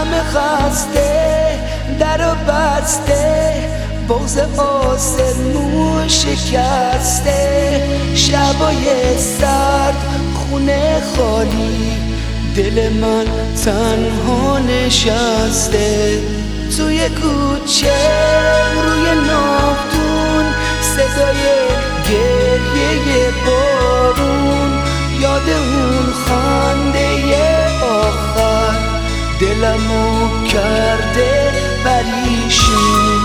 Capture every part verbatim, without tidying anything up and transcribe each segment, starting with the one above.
همه خسته در و بسته، بغض آسمون شکسته، شبای سرد خونه خالی، دل من تنها نشسته. توی کوچه روی ناودون صدای گریه بارون، یاد اون خنده آخر دلمو کرده پریشون.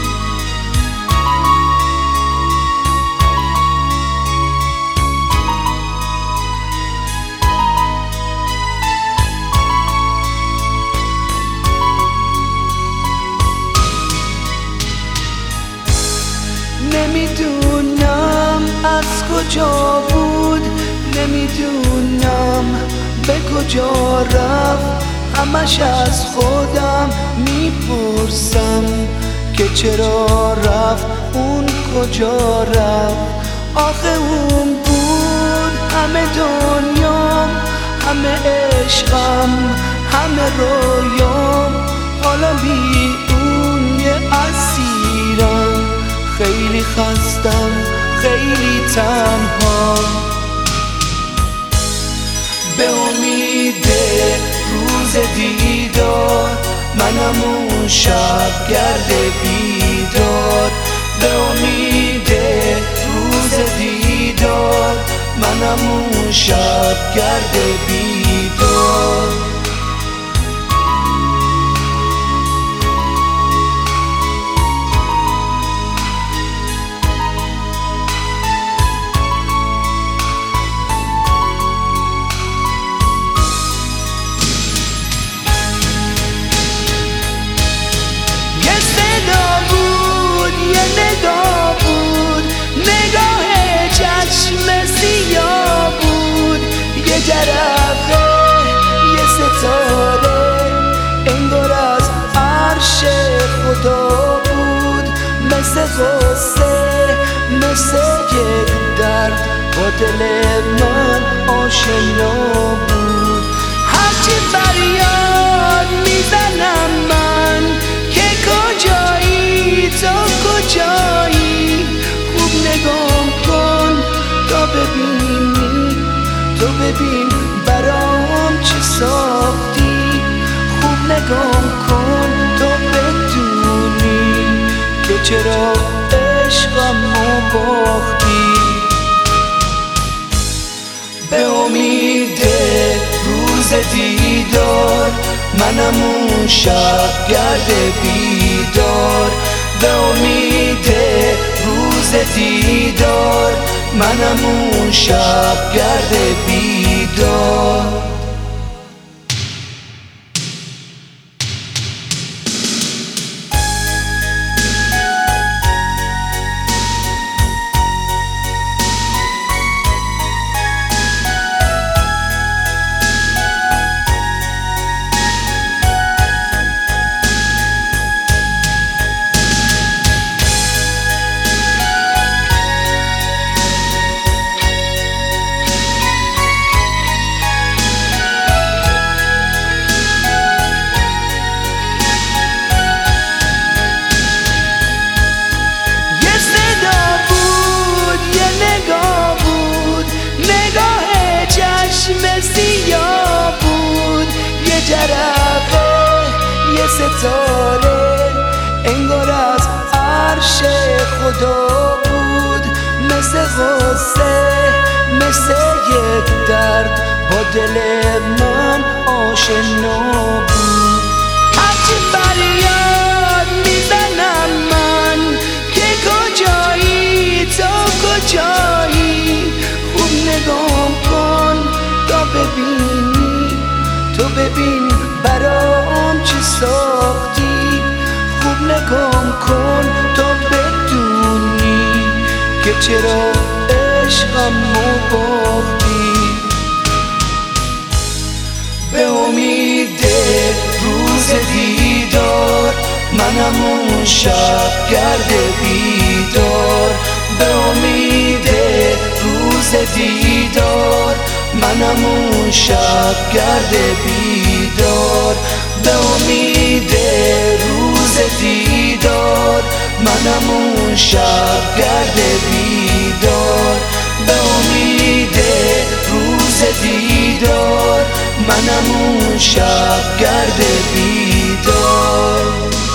نمیدونم از کجا بود، نمیدونم به کجا رفت، همش از خودم میپرسم که چرا رفت، اون کجا رفت. آخه اون بود همه دنیام، همه عشقم، همه رویام، حالا بی اون یه اسیرم، خیلی خستم، خیلی تنها. به امید روز دیدار منم اون شب گرد بیدار، به امید روز دیدار منم اون شب گرد بیدار. جرقه یه ستاره انگار از عرش خدا بود، مثل غصه، مثل یک درد با دل من آشنا بود. هرچی فریاد میزنم من که کجایی، تو کجایی، خوب نگاه کن تا ببینی، تو ببین برام چی ساختی، خوب نگاه کن تا بدونی که چرا عشقمو باختی. به امید روز دیدار منم اون شب گرد بیدار، به امید روز دیدار منم اون شب گرد بیدار. جرقه یه ستاره انگار از عرش خدا بود، مثل غصه، مثل یک درد با دل من آشنا بود. هرچی فریاد میزنم من که کجایی، تو کجایی، خوب نگاه کن تا ببینی، تو ببین برام چی ساختی، خوب نگاه کن تا بدونی که چرا عشقمو باختی. به امید روز دیدار منم اون شب گرد بیدار، به امید روز دیدار منم اون شب گرد بیدار، به امید روز دیدار، منم اون شب گرد بیدار. به امید روز دیدار، منم اون شب گرد بیدار.